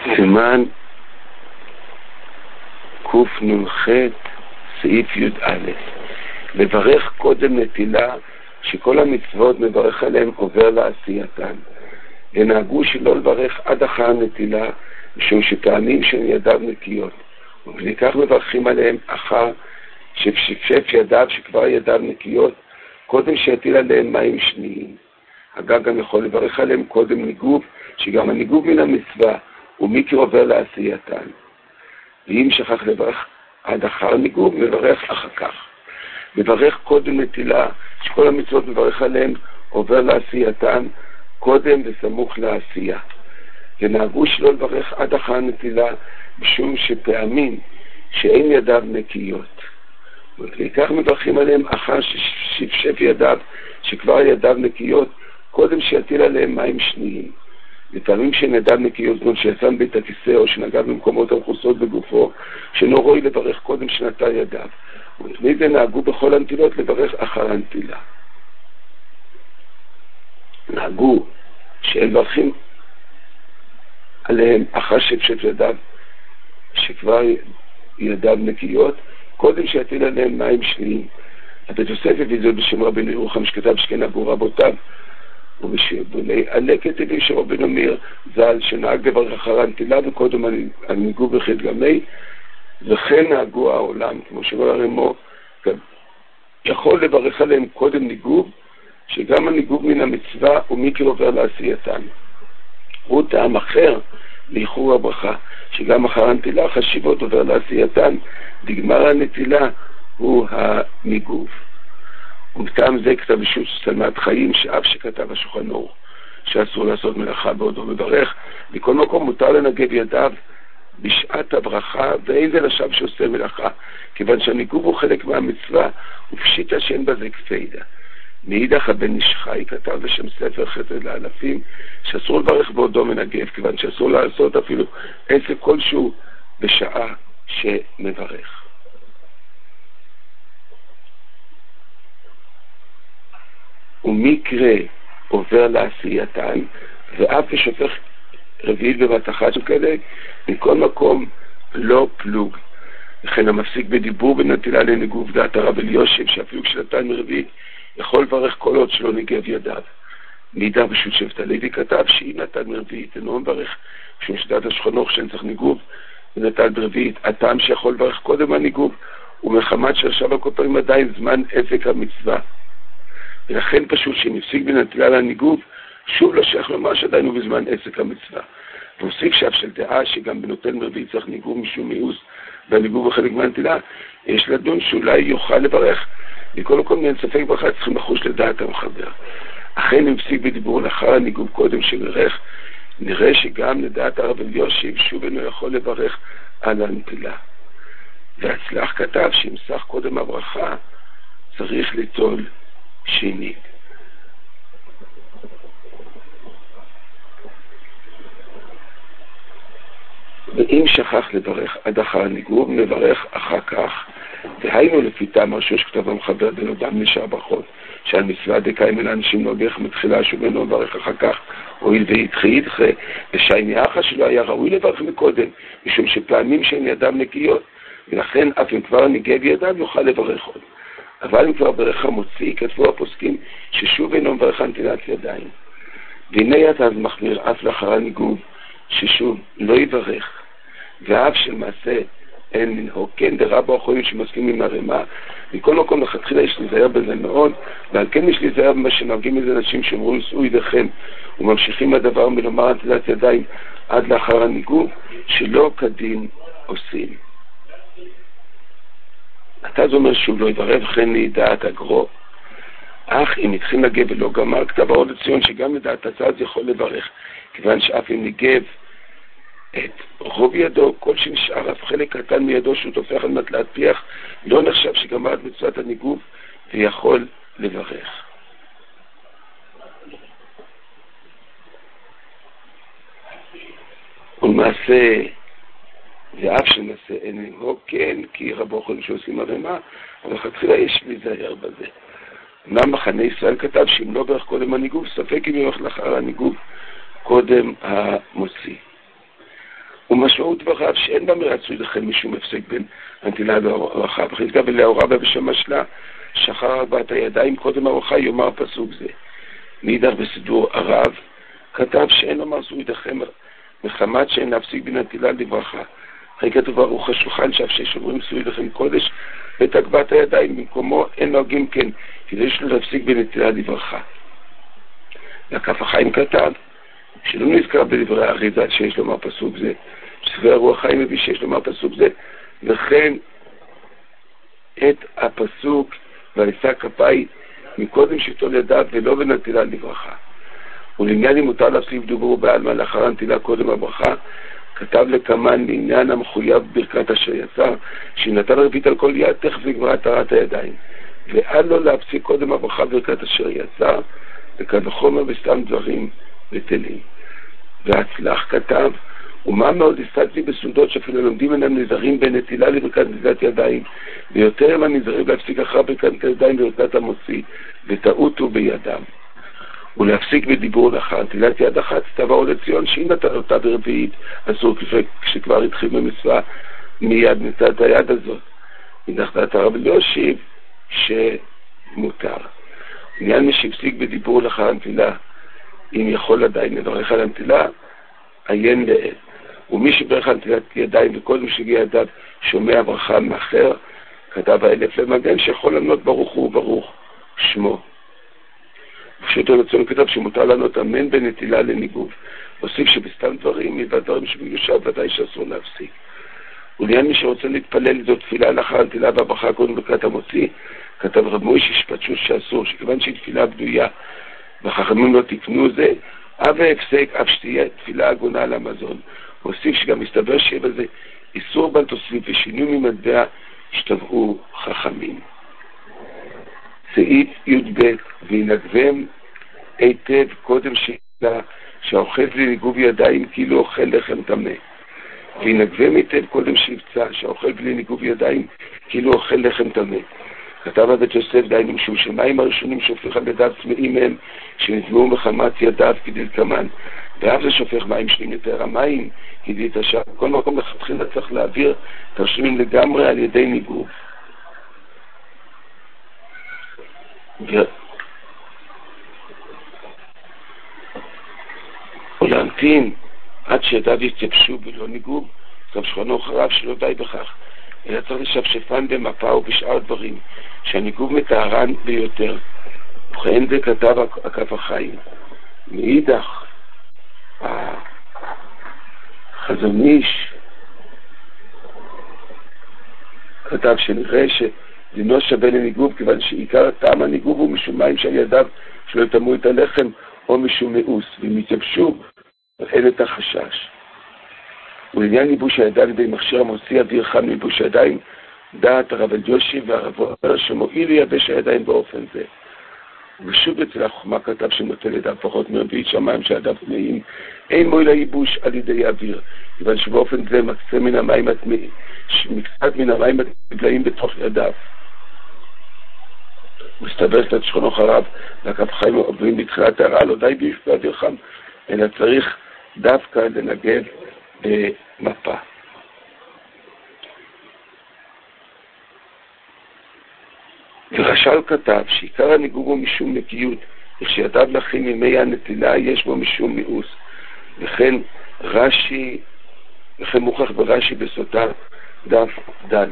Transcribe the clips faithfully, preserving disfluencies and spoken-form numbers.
סימן קנ"ח סעיף י"א. לברך קודם נטילה, שכל המצוות מברך עליהם עובר לעשייתן. ונהגו שלא לברך עד אחר הנטילה, משום שטעמים שהן ידיו נקיות. ולכך מברכים עליהם אחר שפשפשף ידיו שכבר ידיו נקיות, קודם שיטיל עליהם מים שניים. אגב, גם יכול לברך עליהם קודם ניגוב, שגם הניגוב מן המצווה ומיקר עובר לעשייתן. ואם שכח לברך עד אחר ניגוב, מברך אחר כך. מברך קודם נטילה, שכל המצוות מברך עליהם עובר לעשייתן, קודם וסמוך לעשייה. ונהגו שלא לברך עד אחר נטילה, משום שפעמים שאין ידיו נקיות. ולכך מברכים עליהם אחר ששפשף ידיו, שכבר ידיו נקיות, קודם שיטיל עליהם מים שניים. לפעמים שאין ידיו נקיות, כמו שישם בית הכיסא, או שנגע במקומות המכוסות בגופו, שאינו ראוי לברך קודם שנטל ידיו. ולפני זה נהגו בכל הנטילות לברך אחר הנטילה. נהגו שהם מברכים עליהם אחר שפשט ידיו, שכבר ידיו נקיות, קודם שיטיל עליהם מים שניים. הבית יוסף הביא זאת בשם רבינו ירוחם, שכתב שכן נהגו רבותיו, ובשבולי הלקט הביא של רבינו מאיר ז"ל, שנהג לברך אחר הנטילה וקודם הניגוב בחטא גמי, וכן נהגו העולם, כמו שאומר הרמו, יכול לברך עליהם קודם ניגוב, שגם הניגוב מן המצווה ומיקר עובר לעשייתן. הוא טעם אחר לאיחור הברכה, שגם אחר הנטילה חשיבות עובר לעשייתן, דגמר הנטילה הוא הניגוב. ומטעם זה כתב בשו"ת צלמת חיים, שאף שכתב השולחן ערוך שאסור לעשות מלאכה בעודו מברך, מכל מקום מותר לנגב ידיו בשעת הברכה, ואין זה לשווא שעושה מלאכה, כיוון שהניגוב הוא חלק מהמצווה, ופשיטה שאין בזה כפידה. מאידך הבן איש חי כתב בשם ספר חסד לאלפים, שאסור לברך בעודו מנגב, כיוון שאסור לעשות אפילו עסק כלשהו בשעה שמברך. ומקרה עובר לעשייתן, ואף שופך רביעית בבת אחת שכאלה, מכל מקום לא פלוג. לכן המפסיק בדיבור בנטילה לניגוב דעת הרב אליושב, שאפילו כשנתן מרביעית יכול לברך כל עוד שלא ניגב ידיו. מאידך בשו"ת שבט הלוי כתב שאם נתן מרביעית אינו מברך, משום שדעת השולחן ערוך שאין צריך ניגוב ונתן ברביעית, הטעם שיכול לברך קודם הניגוב, ומחמת שעכשיו הכותרים עדיין זמן עסק המצווה. ולכן פשוט שמפסיק בנטילה לניגוב, שוב לא שייך לומר שעדיין הוא בזמן עסק המצווה. והוסיף שאף של דעה שגם בנוטל מרביעית צריך ניגוב משום מיאוס, והניגוב בחלק מהנטילה, יש לדון שאולי יוכל לברך. מכל מקום אין ספק ברכה צריכים לחוש לדעת המחבר. אכן אם פסיק בדיבור לאחר הניגוב קודם שברך, נראה שגם לדעת הרב אליושב שוב אינו יכול לברך על הנטילה. והצלח כתב שאם סך קודם הברכה צריך ליטול שנית. ואם שכח לברך עד אחר הניגוב, נברך אחר כך. והיינו לפי טעם הראשון שכתב המחבר בן אדם נשאר ברכות, שעל מצווה דקאים אל האנשים נוגח מתחילה שוב אינו לברך אחר כך, הואיל וידחה ידחה, ושייני אחר שלא היה ראוי לברך מקודם, משום שפעמים שהן ידיו נקיות, ולכן אף אם כבר ניגב ידיו יוכל לברך עוד. אבל אם כבר ברך המוציא, כתבו הפוסקים ששוב אינו מברך נטילת ידיים. והנה אתה אז מחמיר אף לאחר הניגוב, ששוב לא יברך, ואף שלמעשה אין לנהוג, כן דרבו האחרונים שמסכים עם הרמה, מכל מקום לכתחילה יש להיזהר בזה מאוד, ועל כן יש להיזהר במה שנוהגים איזה אנשים שאומרו שאו ידיכם, וממשיכים הדבר מלומר נטילת ידיים עד לאחר הניגוב, שלא כדין עושים. אתה זה אומר שוב לא יברך, וכן לידעת הגרו. אך אם התחיל לגב ולא גמר, כתב האור לציון שגם לדעת הצד יכול לברך, כיוון שאף אם ניגב את רוב ידו, כל שנשאר אף חלק קטן מידו שהוא תופך על מנת להטפיח, לא נחשב שגמר את מצוות הניגוב ויכול לברך. ולמעשה, ואף שנעשה אין לנהוג, כן, כי רבו חולים שעושים הרמה, אבל חתחילה יש להיזהר בזה. אמנם מחנה ישראל כתב שאם לא ברך קודם הניגוב, ספק אם יורך לאחר הניגוב קודם המוציא. משמעות דבריו שאין בה מרצוי לכם משום הפסק בין הנטילה והברכה. וחזקה ולהורה בשם משלה, שחר ארבעת הידיים קודם הברכה יאמר פסוק זה. מאידך בסידור הרב כתב שאין לומר סעודיכם מחמת שאין להפסיק בין הנטילה לברכה. אחרי כתוב ברוך השולחן שאף ששומרים סעודיכם קודש ואת הגבהת הידיים במקומו אין נוהגים כן, כדי שלא להפסיק בין הנטילה לברכה. והכף החיים כתב שלא נזכר בדברי האריזה שיש לומר פסוק זה, שספר הרוח חיים מביא שיש לומר פסוק זה, וכן את הפסוק וישא כפי מקודם שתול ידיו ולא בנטילה לברכה. ולעניין אם מותר להפסיק דוברו בעלמא לאחר הנטילה קודם הברכה, כתב לקמן לעניין המחויב ברכת אשר יצא, שנתן רבית על כל יד תכף נגמרה התרת הידיים, ועד לא להפסיק קודם הברכה ברכת אשר יצא, וקל וחומר בסתם דברים בטלים. והצלח כתב, ומה מאוד הסתכלתי בסעודות שאפילו לומדים אינם נזרים בין נטילה לברכת נטילת ידיים, ויותר הם הנזרים להפסיק אחר ברכת נטילת ידיים ברכת המוציא, וטעותו בידם. ולהפסיק בדיבור לאחר נטילת יד אחת, תבואו לציון שאם נתן אותה ברביעית, אסור כשכבר התחיל במצווה מיד נטילת היד הזאת. מנחת הרב לא השיב שמותר. עניין מי שהפסיק בדיבור לאחר הנטילה, אם יכול עדיין לברך על הנטילה, עיין לעיל. ומי שברך על נטילת ידיים וקודם שהגיע ידיו שומע ברכה מאחר, כתב האלף למגן שיכול לענות ברוך הוא ברוך שמו. ושאותו רצון כתב שמותר לענות אמן בנטילה לניגוב. הוסיף שבסתם דברים, מלבד דברים שבקדושה ודאי שאסור להפסיק. ולעניין מי שרוצה להתפלל זו תפילה לאחר הנטילה והברכה קודם ברכת המוציא, כתב רב מוישה שפטשוש שאסור, שכיוון שהיא תפילה בדויה והחכמים לא תקנו זה, אב והפסק אף שתהיה תפילה הגונה על המזון. הוסיף שגם מסתבר שיהיה בזה איסור בל תוספים ושינוי ממטבע השתבעו חכמים. סעיף י"ב וינגבם היטב קודם שאלה שהאוחז לניגוב ידיים כאילו אוכל לחם טמא. וינגבם היטב קודם שיבצע שהאוכל בלי ניגוב ידיים כאילו אוכל לחם טמא. כתב הבית יוסף דיינו משום שמים הראשונים שופך על ידיו צמאים מהם שנטמעו מחמת ידיו כדלקמן, ואף זה שופך מים שניים יותר. המים כדי תשע כל מקום לכתחילה צריך להעביר תרשימים לגמרי על ידי ניגוב. ולהמתין עד שידיו יתייבשו בלא ניגוב, גם שכנו אחריו שלא די בכך, אלא צריך לשפשפן במפה ובשאר דברים שהניגוב מטהרן ביותר. וכן זה כתב הכף החיים. מאידך החזון איש כתב שנראה שדינו שווה לניגוב כיוון שעיקר טעם הניגוב הוא משום מים שעל ידיו שלא יטמאו את הלחם או משום מאוס, ואם יתייבשו אין את החשש. ולעניין ניבוש הידיים בידי מכשיר המוציא אוויר חם מניבוש הידיים, דעת הרב אליושי והרב אומר שמועיל לייבש הידיים באופן זה. ושוב אצל החוכמה כתב שנוטל ידיו פחות מרביעית שמיים שידיו טמאים, אין מועיל הייבוש על ידי האוויר, כיוון שבאופן זה מקצה מן המים הטמאים, מקצת מן המים הטמאים בתוך ידיו. מסתבר קצת שכנו אחריו, והכף חיים עוברים בתחילת הרע, לא די ביש באוויר חם, אלא צריך דווקא לנגב במפה. ורש"ל כתב שעיקר הניגוב הוא משום נקיות, וכשידיו לחים ימי הנטילה יש בו משום מיאוס. וכן רש"י, וכן מוכח ברש"י בסוטה דף ד'.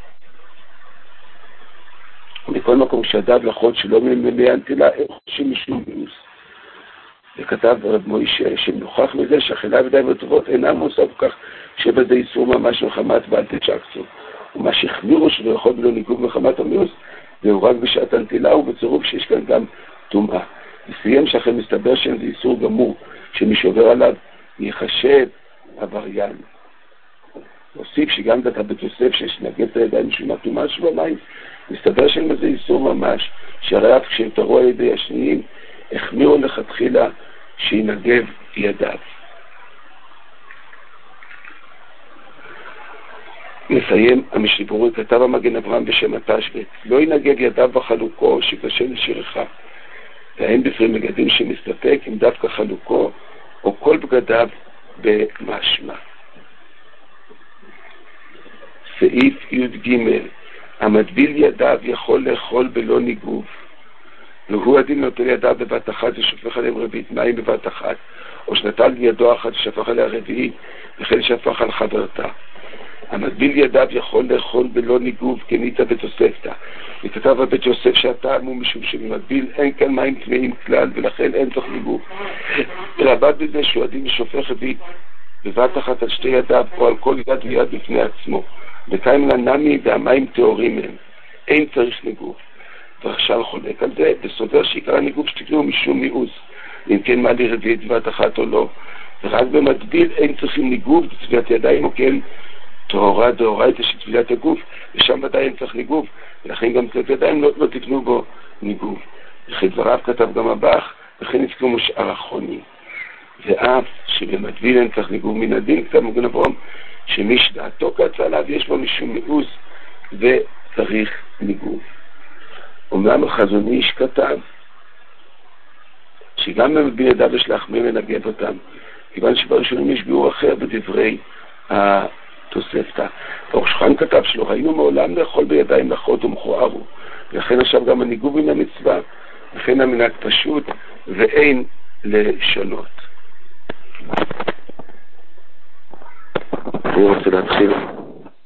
מכל מקום כשידיו לחוד שלא מימי הנטילה הם חושים משום מיאוס. וכתב רב מוישה שמוכח מזה שהאכילה בידיים הטובות אינם מוסף כך שבזה איסור ממש מחמת ואל תשקצו. ומה שהחמירו שלא יכול בלא ניגוב מחמת המיאוס זהו רק בשעת הנטילה ובצירוף שיש כאן גם טומאה. וסיים שאכן מסתבר שאין זה איסור גמור שמי שעובר עליו יחשב עבריין. הוסיף שגם דעת הבית יוסף שיש נגד את הידיים משום הטומאה שבמים, מסתבר שאין בזה איסור ממש, שהרי אף כשהם תראו על ידי השניים החמירו לכתחילה שינגב ידיו. מסיים המשליבורי, כתב המגן אברהם בשם התשבט, לא ינגב ידיו בחלוקו שקשה לשירחה, והאין בפרי מגדים שמסתפק עם דווקא חלוקו או כל בגדיו במשמע. סעיף י"ג, המטביל ידיו יכול לאכול בלא ניגוב, והוא הדין נוטל ידיו בבת אחת ושפך עליהם רביעית מים בבת אחת, או שנטל ידו אחת ושפך עליה רביעית וכן שפך על חברתה. המטביל ידיו יכול לאכול בלא ניגוב כניתא בתוספתא, וכתב הבית יוסף שהטעם הוא משום שבמטביל אין כאן מים טמאים כלל ולכן אין צריך ניגוב, אלא בד בזה שהוא הדין ושופך רביעית בבת אחת על שתי ידיו או על כל יד ויד בפני עצמו, וקיים לנמי והמים טהורים הם, אין צריך ניגוב. ורש"ל חולק על זה וסובר שעיקר הניגוב שתקנו משום מיאוס, אם כן מה לי רביעית בבת אחת או לא, ורק במטביל אין צריכים ניגוב בטבילת ידיים, או כן טהורה דאורייתא של טבילת הגוף, ושם ודאי אין צריך ניגוב, ולכן גם טבילת ידיים לא, לא תקנו בו ניגוב. וכי דבריו כתב גם הבח, וכן נזכרו שאר אחרונים. ואף שבמטביל אין צריך ניגוב מן הדין, כתב מגן אברהם, שמי שדעתו קצה עליו יש בו משום מיאוס וצריך ניגוב. אומנם החזון איש כתב שגם במטביל ידיו יש להחמיר לנגב אותם, כיוון שבראשונים יש ביאור אחר בדברי התוספתא. אור שולחן כתב שלא ראינו מעולם לאכול בידיים לחות ומכוערו, ולכן עכשיו גם הניגוב מן המצווה, לכן המנהג פשוט ואין לשנות. אני רוצה להתחיל